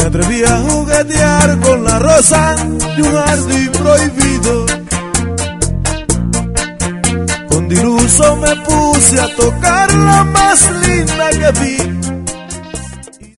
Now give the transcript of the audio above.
Me atreví a juguetear con la rosa de un jardín prohibido. Con diluso me puse a tocar la más linda que vi.